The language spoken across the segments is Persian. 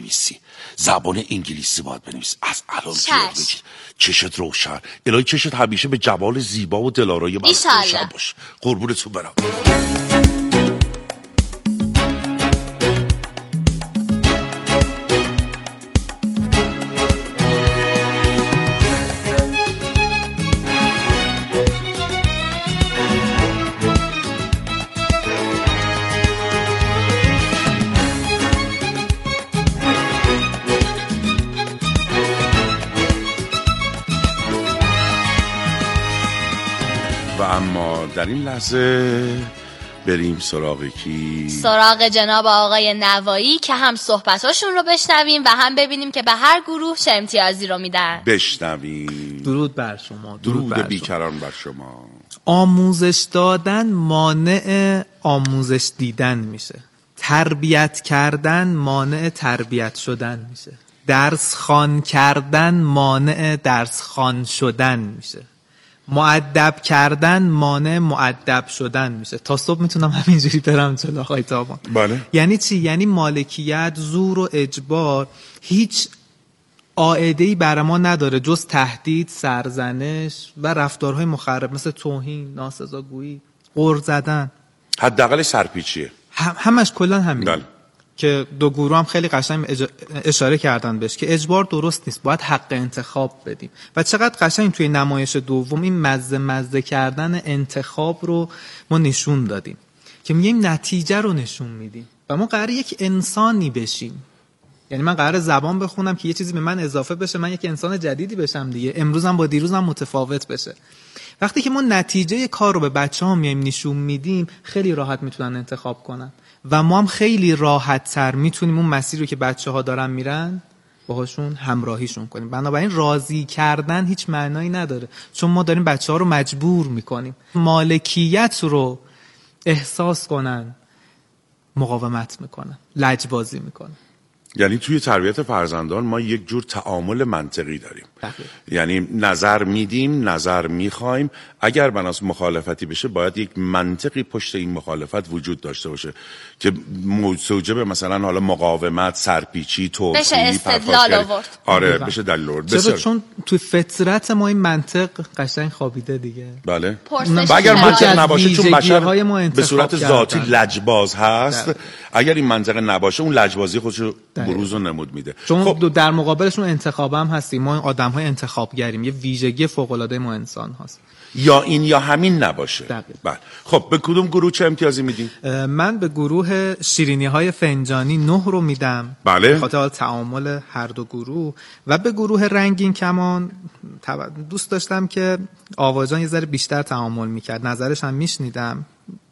بنویسی، زبان انگلیسی باید بنویسی. از الان یاد بگیر. چشت روشن، الهی چشت همیشه به جمال زیبا و دلارای من روشن باش. قربونتون برم. و اما در این لحظه بریم سراغ کی؟ سراغ جناب آقای نوایی که هم صحبتاشون رو بشنویم و هم ببینیم که به هر گروه چه امتیازی رو میدن. بشنویم. درود بر شما. درود بیکران بر شما. آموزش دادن مانع آموزش دیدن میشه. تربیت کردن مانع تربیت شدن میشه. درس خوان کردن مانع درس خوان شدن میشه. مؤدب کردن مانع مؤدب شدن میشه. تا صبح میتونم همینجوری برم جلو آقای تابان. بله. یعنی چی؟ یعنی مالکیت، زور و اجبار هیچ عائده‌ای برای ما نداره جز تهدید، سرزنش و رفتارهای مخرب مثل توهین، ناسزاگویی، غر زدن. حداقل سرپیچیه. همش کلا همین. بله. که دو گروه هم خیلی قشنگ اشاره کردن بهش که اجبار درست نیست، باید حق انتخاب بدیم. و چقدر قشنگ توی نمایش دوم این مزه کردن انتخاب رو ما نشون دادیم که میگیم نتیجه رو نشون میدیم و ما قراره یک انسانی بشیم. یعنی من قراره زبان بخونم که یه چیزی به من اضافه بشه، من یک انسان جدیدی بشم دیگه، امروزم با دیروزم متفاوت بشه. وقتی که ما نتیجه کار رو به بچه‌ها میایم نشون میدیم، خیلی راحت میتونن انتخاب کنن و ما هم خیلی راحت تر میتونیم اون مسیر رو که بچه‌ها دارن میرن باهاشون همراهیشون کنیم. بنابراین راضی کردن هیچ معنایی نداره، چون ما داریم بچه‌ها رو مجبور میکنیم مالکیت رو احساس کنن، مقاومت میکنن، لجبازی میکنن. یعنی توی تربیت فرزندان ما یک جور تعامل منطقی داریم. یعنی نظر میدیم، نظر میخوایم، اگر بناس مخالفتی بشه باید یک منطقی پشت این مخالفت وجود داشته باشه که موجب مثلا حالا مقاومت، سرپیچی، توضیحی، بشه استدلال آورد. آره بشه دلیل آورد. چرا؟ چون توی فطرت ما این منطق قشنگ خوابیده دیگه. بله. اگر منطق نباشه، چون بشر به صورت ذاتی لجباز هست، اگر این منطق نباشه اون لجبازی خودش رو بروز و نمود میده. چون خب در مقابلشون انتخاب هم هستیم، ما آدم‌های انتخابگریم، یه ویژگی فوق‌العاده ما انسان هست. یا این یا همین نباشه. بله. خب به کدوم گروه چه امتیازی میدین؟ من به گروه شیرینی‌های فنجانی 9 رو میدم. بله. به خاطر تعامل هر دو گروه. و به گروه رنگین کمان دوست داشتم که آواجان یه ذره بیشتر تعامل میکرد، نظرش هم میشنیدم.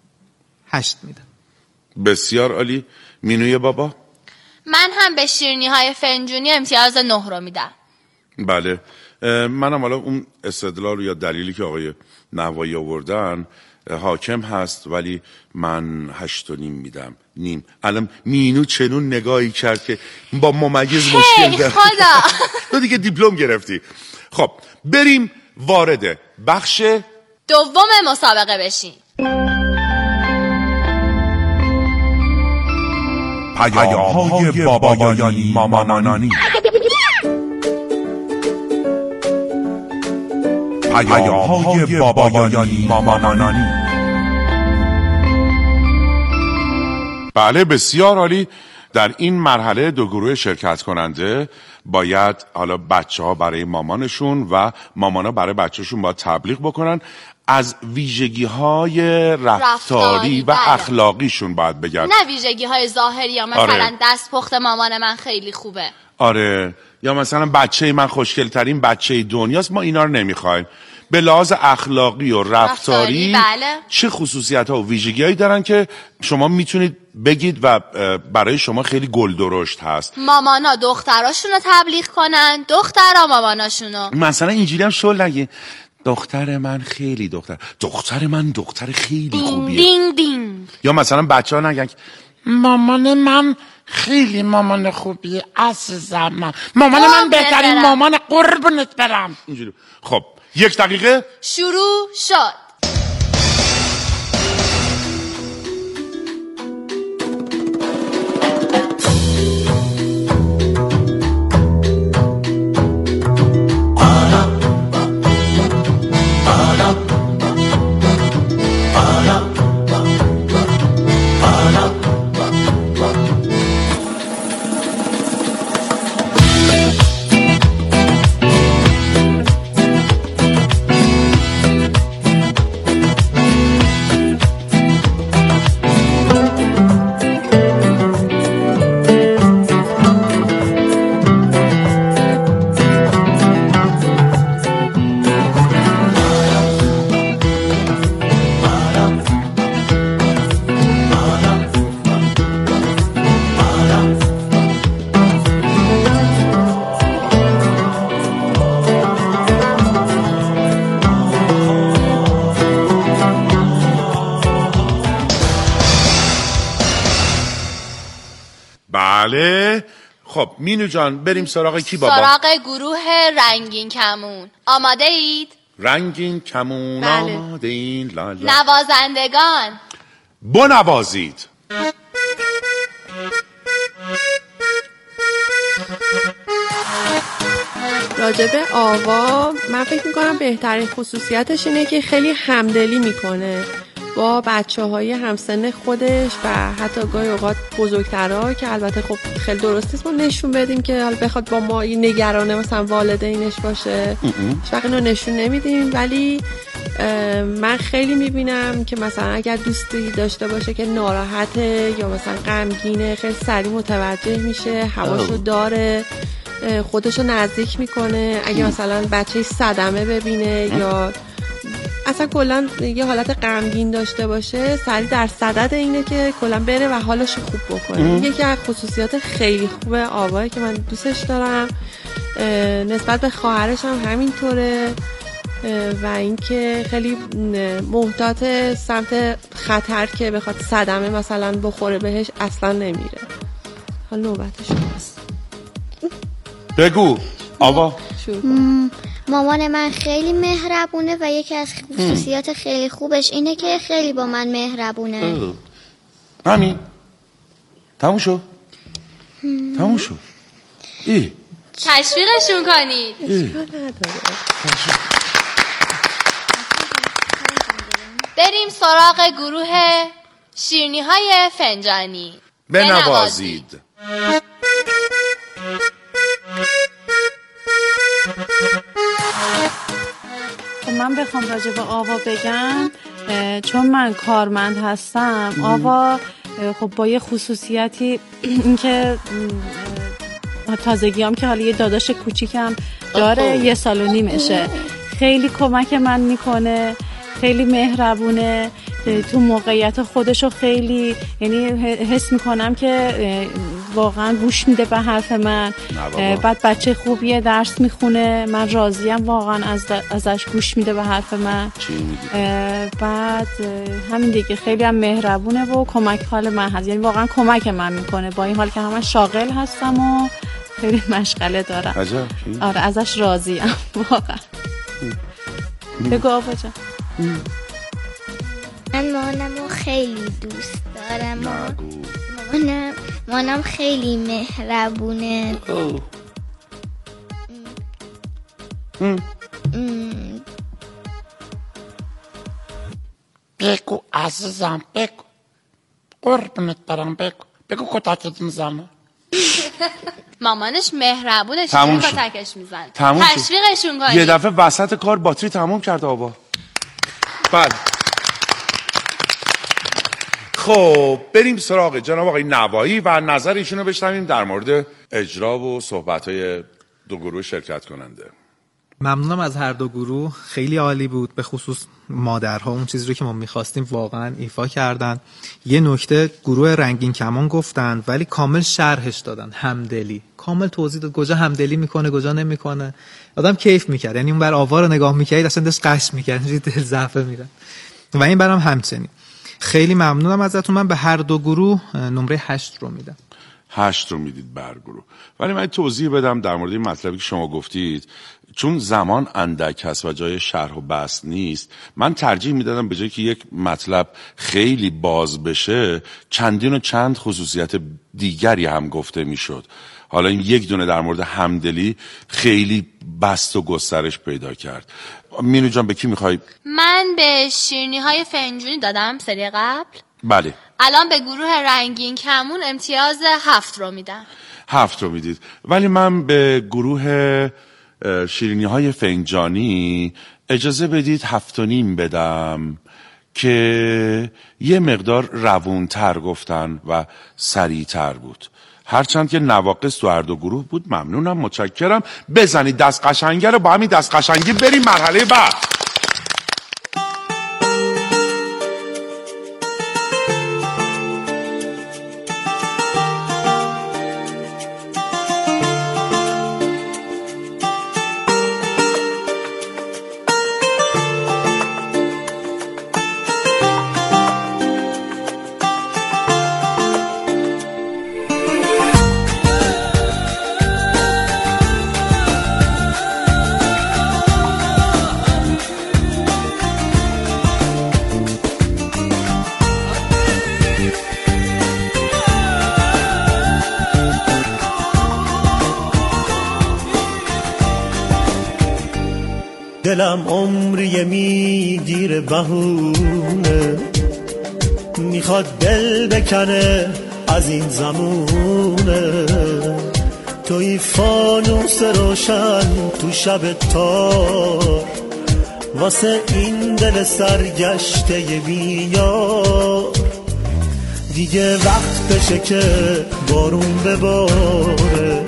8 میدم. بسیار عالی. مینوی بابا؟ من هم به شیرینی‌های فنجانی امتیاز 9 رو میدم. بله. منم حالا اون استدلال یا دلیلی که آقای نوایی آوردن حاکم هست، ولی من 8.5 میدم. نیم. الان مینو چنون نگاهی کرد که با ممیز مشکل داره. خدا تو دیگه دیپلم گرفتی. خب بریم وارد بخش دوم مسابقه بشین. پیام‌های بابایانی مامانانی. پیام‌های بابایانی مامانانی. بله بسیار عالی. در این مرحله دو گروه شرکت کننده باید حالا بچه‌ها برای مامانشون و مامانا برای بچه‌شون باید تبلیغ بکنن از ویژگی‌های رفتاری و اخلاقیشون باید بگن، نه ویژگی‌های ظاهری. یا مثلا دستپخت مامان من خیلی خوبه. آره. یا مثلا بچه من خوشگل‌ترین بچه دنیاست، ما اینا رو نمیخوایم. به لحاظ اخلاقی و رفتاری بله. چه خصوصیت‌ها و ویژگی‌هایی دارن که شما میتونید بگید و برای شما خیلی گل درشت هست. مامانا دختراشونو تبلیغ کنن، دخترها ماماناشونو. مثلا اینجوری هم شل نگی دختر من خیلی دختر من دختر خیلی خوبیه. دینگ دینگ. یا مثلا بچه‌ها نگن مامان من خیلی مامان خوبیه عزیزم، مامان من بهترین مامان، قربونت برم. اینجوری. خب 1 دقیقه شروع شد. بله. خب مینو جان بریم سراغ کی بابا؟ سراغ گروه رنگین کمون. آماده اید؟ رنگین کمون بله. آماده این لالا. نوازندگان بنوازید. راجب آوا من فکر میکنم بهترین خصوصیتش اینه که خیلی همدلی میکنه با بچه های همسن خودش و حتی گاهی اوقات بزرگترها که البته خب خیلی درست نیست ما نشون بدیم که حالا بخواد با ما نگرانه مثلا والدینش باشه هیچ اینو نشون نمیدیم، ولی من خیلی میبینم که مثلا اگر دوستی داشته باشه که ناراحته یا مثلا غمگینه خیلی سریع متوجه میشه، حواسو داره، خودشو نزدیک میکنه. اگه مثلا بچه صدمه ببینه یا اصلا کلا یه حالت غمگین داشته باشه سریع در صدد اینه که کلا بره و حالشو خوب بکنه. یکی از خصوصیات خیلی خوبه آوایی که من دوستش دارم. نسبت به خواهرش هم همینطوره و اینکه خیلی محتاط سمت خطر که بخواد صدمه مثلا بخوره بهش اصلا نمیره. حالا نوبت شماست. بگو آوا. مامان من خیلی مهربونه و یکی از خصوصیات خیلی خوبش اینه که خیلی با من مهربونه. همین تموم شد. تموم شد. تشویقشون کنید. بریم سراغ گروه شیرینی های فنجانی. بنوازید. من بخوام راجع به آوا بگم، چون من کارمند هستم، آوا خب با یه خصوصیتی اینکه تازگیام که حالا یه داداش کوچیکم داره 1.5 سالشه، خیلی کمک من میکنه، خیلی مهربونه، تو موقعیت خودشو خیلی یعنی حس میکنم که واقعا گوش میده به حرف من. بعد بچه خوبیه، درس میخونه، من راضیم واقعا ازش، گوش میده به حرف من. بعد همین دیگه خیلی هم مهربونه و کمک حال من هست، یعنی واقعا کمک من میکنه با این حال که همه شاغل هستم و خیلی مشغله دارم. عجب. آره ازش راضیم واقعا. بگو آوا جان. من مامانمو خیلی دوست دارم. مامانم خیلی مهربونه. بگو عزیزم، بگو قربونت برم، بگو کتکت میزنه. مامانش مهربونه، تموم چیزی شد. کتکش میزن. تموم شد. تشویقشون کنید. یه دفعه وسط کار باتری تموم کرد آوا. بله. خب بریم سراغ جناب آقای نوایی و نظر ایشون رو بشنویم در مورد اجرا و صحبت‌های دو گروه شرکت کننده. ممنونم از هر دو گروه، خیلی عالی بود، به خصوص مادرها اون چیزی رو که ما می‌خواستیم واقعا ایفا کردن. یه نکته گروه رنگین کمان گفتن ولی کامل شرحش دادن، همدلی کامل توضیح داد، کجا همدلی میکنه کجا نمیکنه، آدم کیف میکرد، یعنی اون بر آوا رو نگاه میکرد اصلا دست قش میکرد، یه دل ضعفه میره و این برام همچنین. خیلی ممنونم ازتون. من به هر دو گروه نمره 8 رو میدم. 8 رو میدید بر گروه. ولی من توضیح بدم در مورد این مطلبی که شما گفتید، چون زمان اندک هست و جای شرح و بحث نیست، من ترجیح میدادم به جایی که یک مطلب خیلی باز بشه چندین و چند خصوصیت دیگری هم گفته میشد. حالا این یک دونه در مورد همدلی خیلی بست و گسترش پیدا کرد. مینو جان به کی میخوای؟ من به شیرینی های فنجونی دادم سری قبل. بله. الان به گروه رنگین کمون امتیاز 7 رو میدم. 7 رو میدید. ولی من به گروه شیرینی های فنجانی اجازه بدید 7.5 بدم که یه مقدار روونتر گفتن و سریعتر بود. هرچند که نواقص تو هر دو گروه بود. ممنونم، متشکرم. بزنید دست قشنگه رو، با همین دست قشنگی بریم مرحله بعد. دلم عمری میگیره بهونه، میخواد دل بکنه از این زمونه. توی فانوس روشن تو شب تار، واسه این دل سرگشته بیار. دیگه وقتشه که بارون بباره،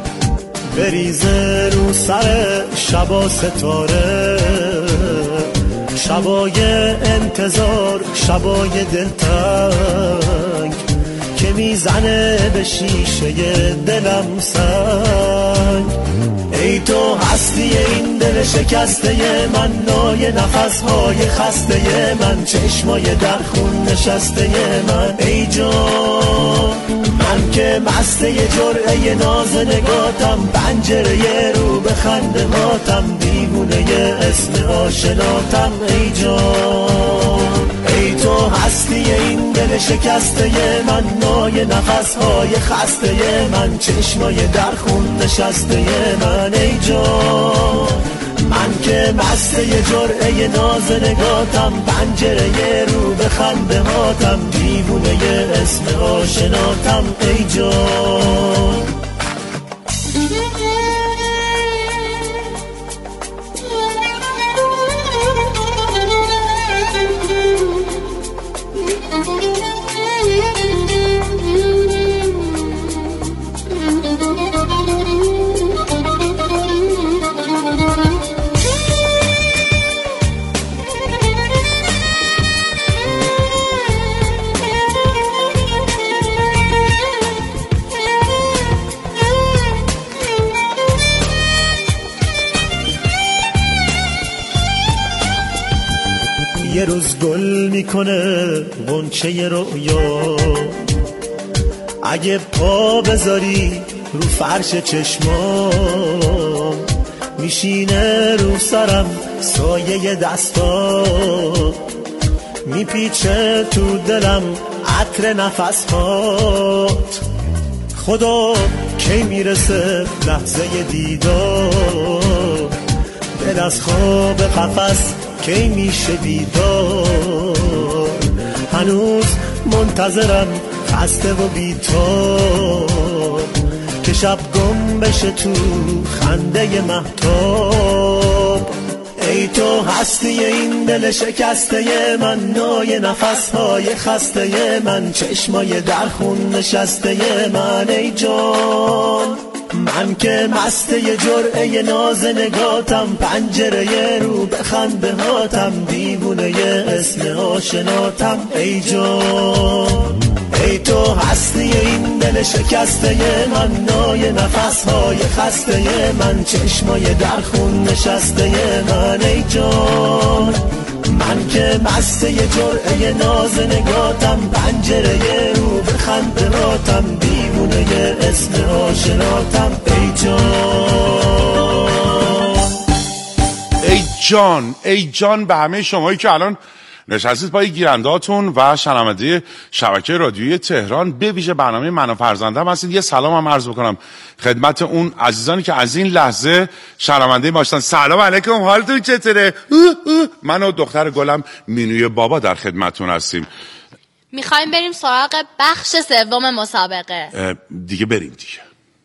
بریزه رو سر شبا ستاره. شبای انتظار، شبای دلتنگ که میزنه به شیشه دلم سنگ. ای تو هستی این دل شکسته من، نای نفسهای خسته من، چشمای در خون نشسته من. ای جان من که مسته جرعه ناز نگاتم، پنجره رو به خنده هاتم، دیوونه اسم آشناتم. ای جان ای تو هستی این دل شکسته من، نای نفسهای خسته من، چشمای در خون نشسته من. ای جان من که مسته جرعه ناز نگاتم، پنجره رو به خنده هاتم، دیوونه اسم آشناتم. ای جان یه روز گل میکنه غنچه رویا، اگه پا بذاری رو فرش چشمام، میشینه رو سرم سایه دستا، میپیچه تو دلم عطر نفسات. خدا کی میرسه لحظه دیدار، دل از خواب قفس کی میشه بیدار. هنوز منتظرم خسته و بی‌تاب، که شب گم بشه تو خنده مهتاب. ای تو هستی این دل شکسته من، نای نفسهای خسته من، چشمای در خون نشسته من. ای جان من که مسته جرعه ناز نگاتم، پنجره رو به خنده هاتم، دیوونه اسم آشناتم. ای جان ای تو هستی این دل شکسته من، نای نفسهای خسته من، چشمای در خون نشسته من. ای جان من که مسته جرعه ناز نگاتم، پنجره رو به خنده هاتم، دیوونه اسم آشناتم. ای جان ای جان به همه شمایی که الان نشستید پای گیرندهاتون و شنونده شبکه رادیویی تهران، به ویژه برنامه من و فرزندم هستید. یه سلام هم عرض بکنم خدمت اون عزیزانی که از این لحظه شنونده ما هستن. سلام علیکم، حالتون چطوره؟ من و دختر گلم مینوی بابا در خدمتتون هستیم. میخوایم بریم سراغ بخش سوم مسابقه. دیگه بریم دیگه.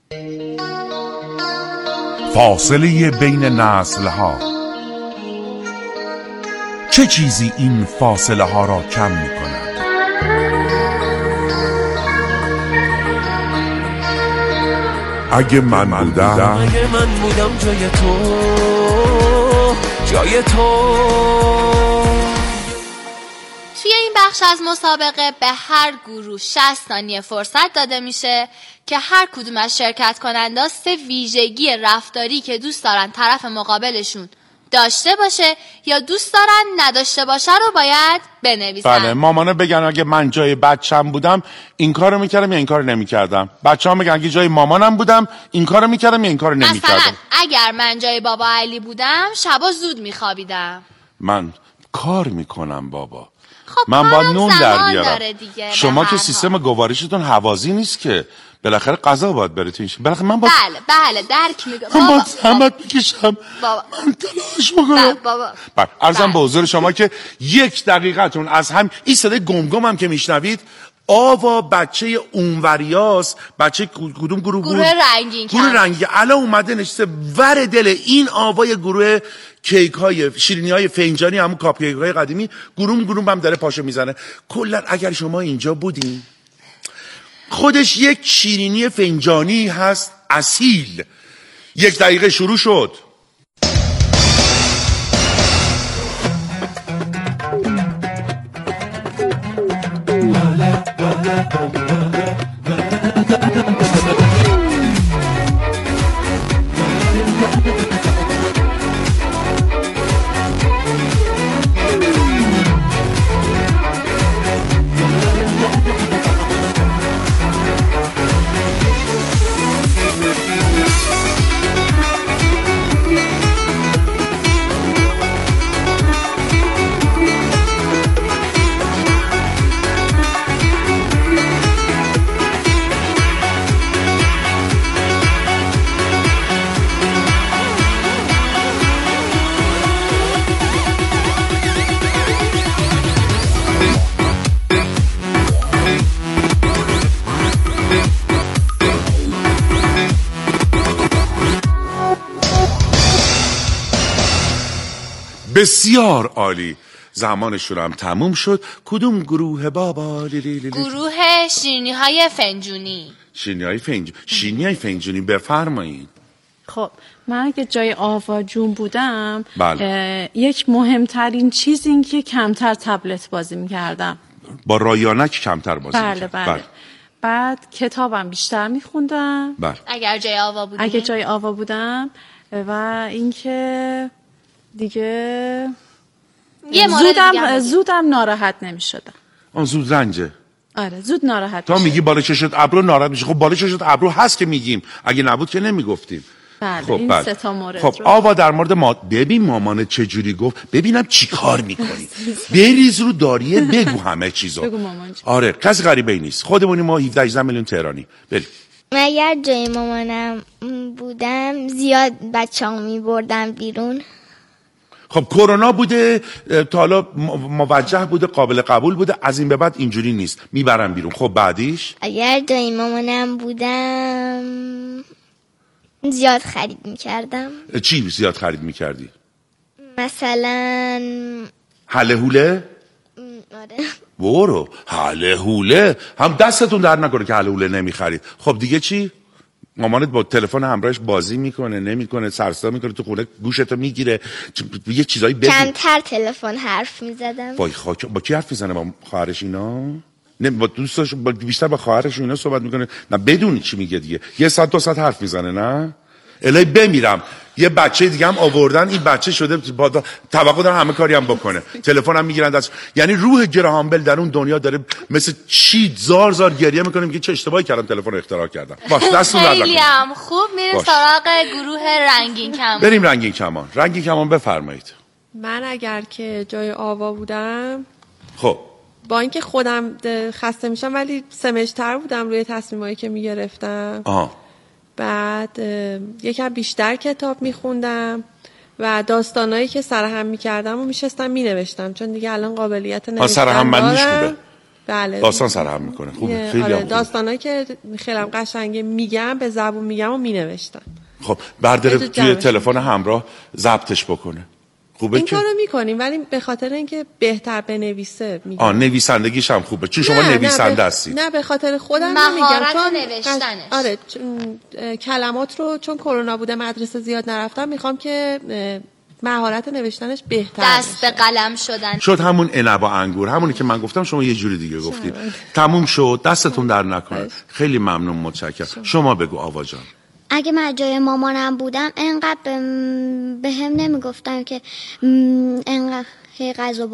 فاصله بین نسل‌ها. چه چیزی این فاصله ها را کم می کند؟ اگه من بودم جای تو. توی این بخش از مسابقه به هر گروه 60 ثانیه فرصت داده میشه که هر کدوم از شرکت کننده 3 ویژگی رفتاری که دوست دارن طرف مقابلشون داشته باشه یا دوست دارن نداشته باشه رو باید بنویسن. بله، مامانا بگن اگه من جای بچم بودم این کارو میکردم یا این کارو نمیکردم. بچه‌ها میگن اگه جای مامانم بودم این کارو میکردم یا این کارو نمیکردم. مثلا اگر من جای بابا علی بودم شبا زود میخوابیدم. من کار میکنم بابا. خب من باید نون در بیارم. دیگه. شما که سیستم گوارشتون حوازی نیست که. بالاخره غذا باید بره تو این بالاخره من باید بله درک میگم من باید زحمت بکشم من تلاش بکنم بابا عرضم به حضور شما که 1 دقیقتون از هم این صدای گم هم که میشنوید آوا بچه اونوریاس بچه کدوم گروه رنگین الان اومده نشسته ور دل این آوای گروه کیک های شیرینی های فنجانی همون کاپ کیک های قدیمی گروم هم داره پاشو میزنه. کلا اگر شما اینجا بودین خودش یک شیرینی فنجانی هست اصیل. 1 دقیقه شروع شد. بسیار عالی. زمانشون هم تموم شد. کدوم گروه بابا؟ گروه شیرینی های فنجونی. شیرینی های فنجونی بفرمایید. خب من اگه جای آوا جون بودم یک مهمترین چیز این که کمتر تبلت بازی میکردم. با رایانک کمتر بازی میکردم. بله. بعد کتابم بیشتر میخوندم اگر جای آوا بودم و اینکه دیگه زودم ناراحت نمیشدم. زود رنجه. آره زود ناراحت تا میگی بالا چشت ابرو ناراحت میشه. خب بالا چشت ابرو هست که میگیم، اگه نبود که نمیگفتیم. بله این 3 تا مورد. خب آوا در مورد ببین مامانت چجوری گفت، ببینم چی کار میکنی. بریز رو داریه بگو همه چیزو. بگو مامان جون. آره کسی غریبه نیست، خودمونیم ما 17 میلیون تهرانی. بریم. من اگر جای مامانم بودم زیاد بچه‌ها میبردم بیرون. خب کرونا بوده تا حالا موجه بوده، قابل قبول بوده، از این به بعد اینجوری نیست، میبرم بیرون. خب بعدیش اگر جای مامانم بودم زیاد خرید میکردم. چی زیاد خرید میکردی؟ مثلا هله هوله؟ آره برو هله هوله هم دستتون در نکنه که هله هوله نمیخرید. خب دیگه چی؟ مامانت با تلفن همراهش بازی میکنه نمیکنه، سرصدا میکنه تو خونه گوشتو میگیره، یه چیزایی بگو. کمتر تلفن حرف میزدم. با کی حرف میزنه؟ با خواهرش اینا؟ نه با دوستاش بیشتر با خواهرش اینا صحبت میکنه؟ نه بدون چی میگه دیگه. 1 ساعت 2 ساعت حرف میزنه. نه الهی بمیرم. یه بچه دیگه هم آوردن، این بچه شده توقع داره همه کاری هم بکنه، تلفن هم میگیرن دست. یعنی روح گراهام بل در اون دنیا داره مثل چی زار گریه میکنه، میگه چه اشتباهی کردم تلفن رو اختراع کردم. باش دستون در خیلی هم خوب. میریم سراغ گروه رنگین کمان. بریم رنگین کمان بفرمایید. من اگر که جای آوا بودم، خب با اینکه خودم خسته میشم ولی سمج‌تر بودم روی تصمیمایی که میگرفتم. بعد یکم بیشتر کتاب میخوندم و داستانایی که سرهم میکردم و میشستم مینوشتم، چون دیگه الان قابلیت نوشتن سرهم من نیش خوبه. بله داستان سرهم میکنه. خوبه. خیلی آره داستانایی که خیلی قشنگه میگم به زبون میگم و مینوشتم. خب برداره توی تلفن همراه ضبطش بکنه. خوبه این که کارو میکنیم ولی به خاطر اینکه بهتر بنویسه میگم. نویسندگیش هم خوبه. چون شما نویسنده هستید. نه به خاطر خودم نمیگم، چون نوشتنش. آره کلمات رو چون کرونا بوده مدرسه زیاد نرفتم، میخوام که مهارت نوشتنش بهتر دست به قلم شد. همون عنب و انگور، همونی که من گفتم شما یه جوری دیگه گفتید. تموم شد. دستتون در نکنه. خیلی ممنون، متشکرم. شما بگو آوا جان. اگه من جای مامانم بودم انقدر به هم نمیگفتم که انقدر غذا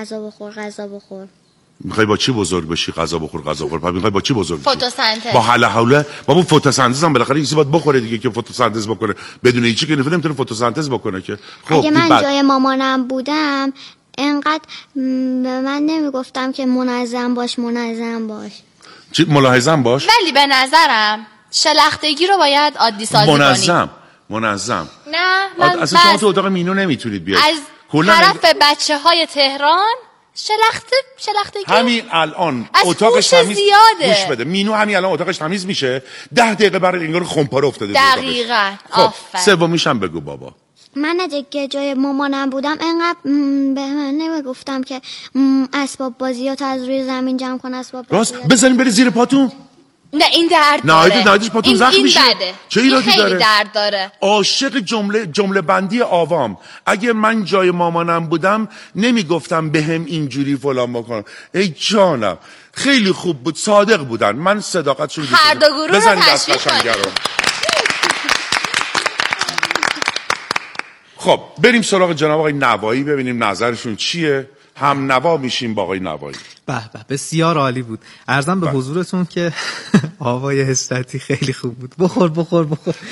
بخور. میخوای با چی بزرگ بشی؟ غذا بخور. میخوای با چی بزرگ بشی؟ فتوسنتز. با هله هوله. بابا فتوسنتز هم بالاخره کسی باید بخوره دیگه که فتوسنتز بکنه. بدون هیچی که نمیتونه فتوسنتز بکنه که. خب اگه من جای مامانم بودم انقدر به من نمیگفتم که منظم باش. ملاحظم باش. ولی به نظرم شلختگی رو باید عادی سازی کنیم. منظم. نه من اصلا شما تو اتاق مینو نمیتونید بیاید. از طرف بچه‌های تهران شلختگی همین الان از اتاقش تمیز زیاده. گوش بده، مینو همین الان اتاقش تمیز میشه 10 دقیقه برای انگار خمپاره افتاده. دقیقاً. خب سومیشم بگو بابا. من اگه جای مامانم بودم انقدر به من نمیگفتم که اسباب بازیات از روی زمین جمع کن اسباب راست بزنیم بری زیر پاتون. نه این درد داره. نه پاتون زخم میشه. چه ایرادی داره؟ خیلی درد داره. عاشق جمله بندی آوام. اگه من جای مامانم بودم نمیگفتم بهم اینجوری فلان بکنم. ای جانم خیلی خوب بود، صادق بودن. من صداقتشون دوست دارم. هر دو گروه رو تشویق کنیم. خب بریم سراغ جناب آقای نوایی ببینیم نظرشون چیه. هم نوا میشیم با آقای نوایی. به بسیار عالی بود. عرضم به حضورتون که آوای هشتتی خیلی خوب بود. بخور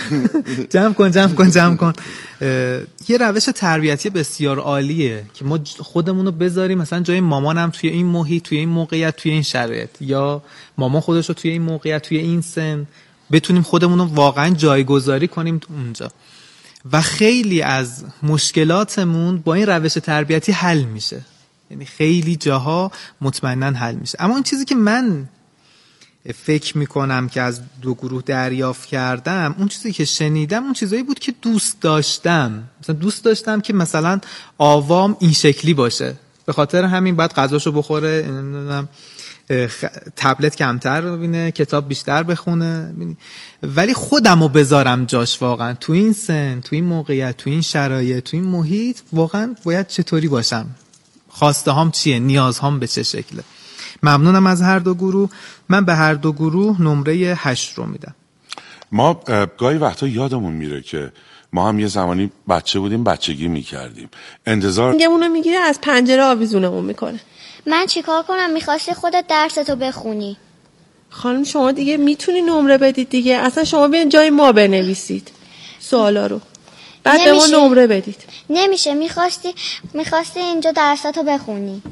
جمع کن. یه روش تربیتی بسیار عالیه که ما خودمونو بذاریم مثلا جای مامانم توی این محیط، توی این موقعیت، توی این شرایط، یا مامان خودش رو توی این موقعیت، توی این سن، بتونیم خودمونو واقعا جایگذاری کنیم اونجا و خیلی از مشکلاتمون با این روش تربیتی حل میشه. یعنی خیلی جاها مطمئناً حل میشه. اما این چیزی که من فکر میکنم که از دو گروه دریافت کردم، اون چیزی که شنیدم اون چیزایی بود که دوست داشتم. مثلا دوست داشتم که مثلا آوام این شکلی باشه، به خاطر همین باید غذاشو بخوره، نمیدونم تبلت کمتر ببینه، کتاب بیشتر بخونه، ولی خودمو بذارم جاش واقعا تو این سن، تو این موقعیت، تو این شرایط، تو این محیط واقعا باید چطوری باشم، خواسته هام چیه، نیاز هام به چه شکله. ممنونم از هر دو گروه. من به هر دو گروه نمره 8 رو میدم. ما گاهی وقتا یادمون میره که ما هم یه زمانی بچه بودیم، بچگی میکردیم، انتظار میگمونو میگیره از پنجره آویزونمون میکنه. من چیکار کنم؟ میخواستی خودت درستو بخونی. خانم شما دیگه میتونی نمره بدید دیگه، اصلا شما بیان جای ما بنویسید سوالا رو، بعد به ما نمره بدید. نمیشه. میخواستی اینجا درستو بخونی.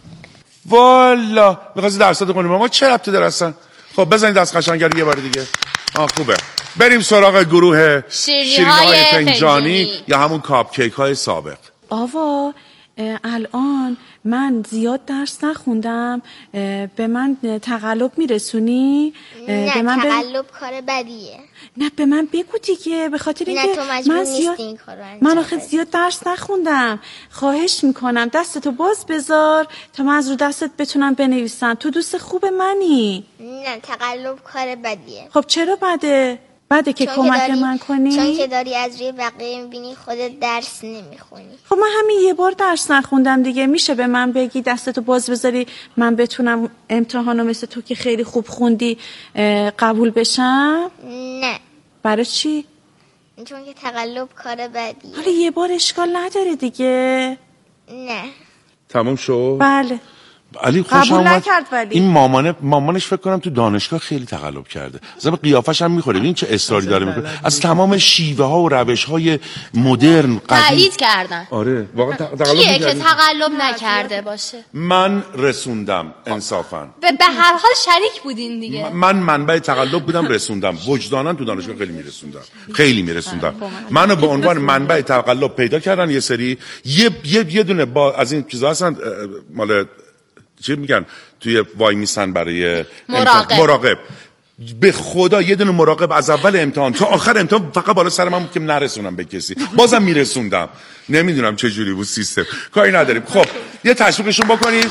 والا میخواستی درستو بخونی، ما چه ربطی داره اصلا؟ خب بزنید دست قشنگی یه بار دیگه. خوبه. بریم سراغ گروه شیرینی‌های فنجانی یا همون کاپکیک های سابق. آوا الان من زیاد درس نخوندم، به من تقلب میرسونی؟ نه به من تقلب کار بدیه. نه به من بگو دیگه، به خاطر اینکه من زیاد من آخه زیاد درس نخوندم. خواهش میکنم دستتو باز بذار تا من از رو دستت بتونم بنویسم. تو دوست خوب منی. نه تقلب کار بدیه. خب چرا بده که کمک من کنی؟ چون که داری از روی بقیه میبینی خودت درس نمیخونی. خب من همین یه بار درس نخوندم دیگه، میشه به من بگی دستتو باز بذاری من بتونم امتحانو مثل تو که خیلی خوب خوندی قبول بشم؟ نه. برای چی؟ چون که تقلب کار بدیه. حالا یه بار اشکال نداره دیگه. نه. تموم شد؟ بله. علی قبول نکرد. ولی این مامانش فکر کنم تو دانشگاه خیلی تقلب کرده. مثلا قیافش هم میخوره. ببین چه اصراری داره میکنه. از تمام شیوه ها و روش های مدرن تایید کردن. آره واقعا تقلب کیه که تقلب نکرده باشه؟ من رسوندم انصافا. به هر حال شریک بودین دیگه. من منبع تقلب بودم، رسوندم. وجدانا تو دانشگاه خیلی میرسوندم. منو به عنوان منبع تقلب پیدا کردن یه سری یه دونه با از این چیزا هستن مال چی میگن توی وای میسن برای مراقب. به خدا یه دونه مراقب از اول امتحان تا آخر امتحان فقط بالا سر من بود که نرسونم به کسی، بازم میرسوندم. نمیدونم چه جوری بود سیستم، کاری نداریم. خب یه تشویقشون بکنیم.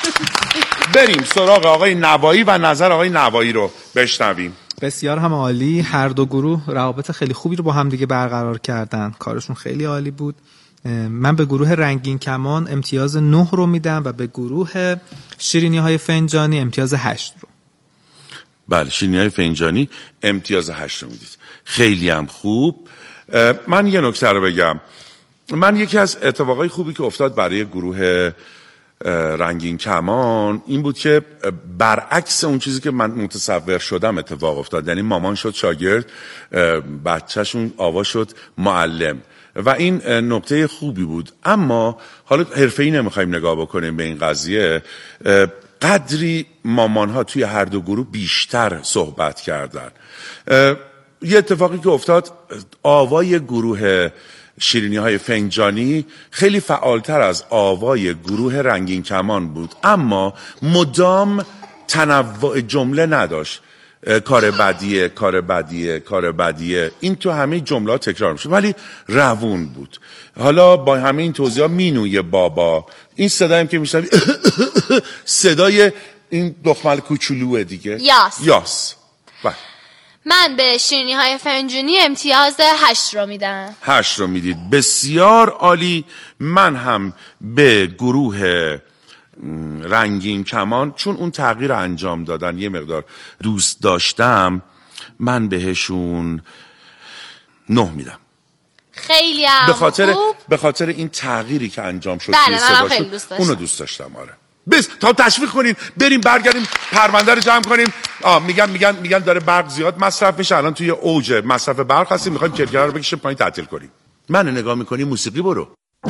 بریم سراغ آقای نوایی و نظر آقای نوایی رو بشنویم. بسیار هم عالی. هر دو گروه روابط خیلی خوبی رو با هم دیگه برقرار کردن، کارشون خیلی عالی بود. من به گروه رنگین کمان امتیاز 9 رو میدم و به گروه شیرینی‌های فنجانی امتیاز 8 رو. بله شیرینی‌های فنجانی امتیاز 8 رو میدید. خیلی هم خوب. من یه نکته رو بگم. من یکی از اتفاقای خوبی که افتاد برای گروه رنگین کمان این بود که برعکس اون چیزی که من متصور شدم اتفاق افتاد. یعنی مامان شد شاگرد، بچه‌شون آوا شد معلم و این نکته خوبی بود. اما حالا حرفه‌ای نمیخوایم نگاه بکنیم به این قضیه. قدری مامان ها توی هر دو گروه بیشتر صحبت کردن. یه اتفاقی که افتاد، آوای گروه شیرینی های فنجانی خیلی فعالتر از آوای گروه رنگین کمان بود، اما مدام تنوع جمله نداشت. کار بدیه این تو همه جمله تکرار میشه ولی روون بود. حالا با همه این توضیحات مینوی بابا، این صدایم که میشنوی صدای این دختر کوچولوه دیگه، یاس. من به شیرینی های فنجانی امتیاز 8 رو میدم. 8 رو میدید، بسیار عالی. من هم به گروه رنگین کمان، چون اون تغییر انجام دادن یه مقدار دوست داشتم، من بهشون 9 میدم. خیلی هم خوب. به خاطر این تغییری که انجام شد. بله، من خیلی دوست داشتم. اونو دوست داشتم. آره بس تا تشویق کنین، بریم برگردیم پرونده رو جمع کنیم. میگن داره برق زیاد مصرف میشه، الان توی اوج مصرف برق هستیم، میخوایم کرکره رو بکشیم پایین تعطیل کنیم. من نگاه میکنی موسیقی برو.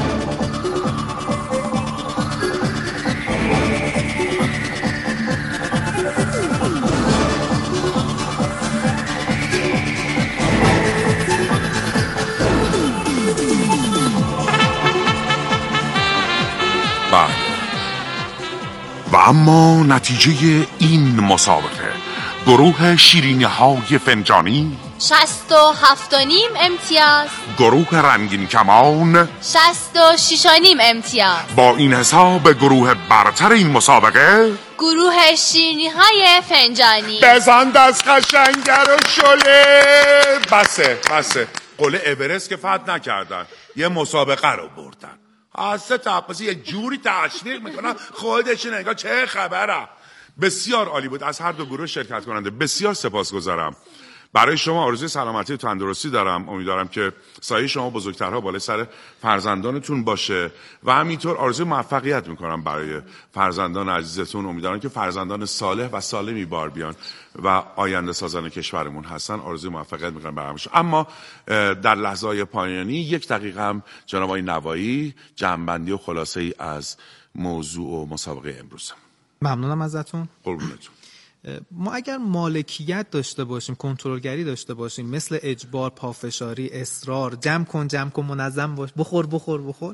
و اما نتیجه این مسابقه، گروه شیرینی های فنجانی 67.5 امتیاز، گروه رنگین کمان 66.5 امتیاز. با این حساب گروه برتر این مسابقه گروه شیرینی های فنجانی. بزن دست قشنگه رو شله. بسه قله اورست که فتح نکردن، یه مسابقه رو بردن. حاسه تپسی یه جوری تشویق میکنن خودشون انگار چه خبره. بسیار عالی بود از هر دو گروه شرکت کننده. بسیار سپاسگزارم. برای شما آرزوی سلامتی و تندرستی دارم. امیدوارم که سایه شما بزرگترها بالای سر فرزندانتون باشه و همینطور آرزوی موفقیت میکنم برای فرزندان عزیزتون. امیدوارم که فرزندان صالح و سالمی بار بیان و آینده سازان کشورمون هستن. آرزوی موفقیت میکنم برای همشون. اما در لحظه‌های پایانی 1 دقیقه هم جناب آقای نوایی جمع‌بندی و خلاصه ای از موضوع و مسابقه امروز. ممنونم ازتون. قربونتون. ما اگر مالکیت داشته باشیم، کنترلگری داشته باشیم، مثل اجبار، پافشاری، اصرار، جمع کن منظم باش، بخور،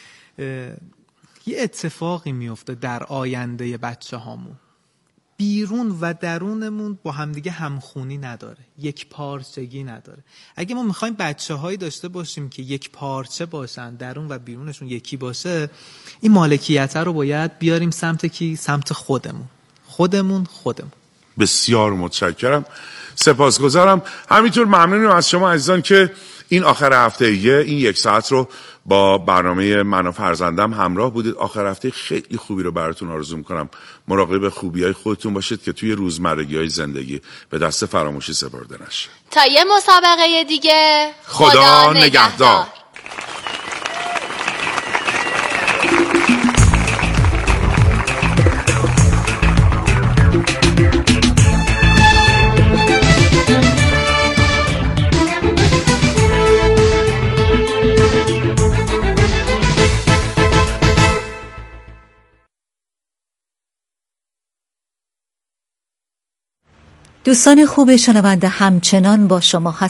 یه اتفاقی میفته در آینده بچه هامون. بیرون و درونمون با همدیگه همخونی نداره، یک پارچگی نداره. اگه ما میخوایم بچه هایی داشته باشیم که یک پارچه باشن، درون و بیرونشون یکی باشه، این مالکیت رو باید بیاریم سمت کی؟ سمت خودمون. بسیار متشکرم، سپاسگزارم. همینطور ممنونم از شما عزیزان که این آخر هفته این 1 ساعت رو با برنامه من و فرزندم همراه بودید. آخر هفته خیلی خوبی رو براتون آرزو میکنم. مراقب خوبی‌های خودتون باشید که توی روزمرگی‌های زندگی به دست فراموشی سپرده نشه. تا یه مسابقه دیگه، خدا نگهدار. دوستان خوب شنونده، همچنان با شما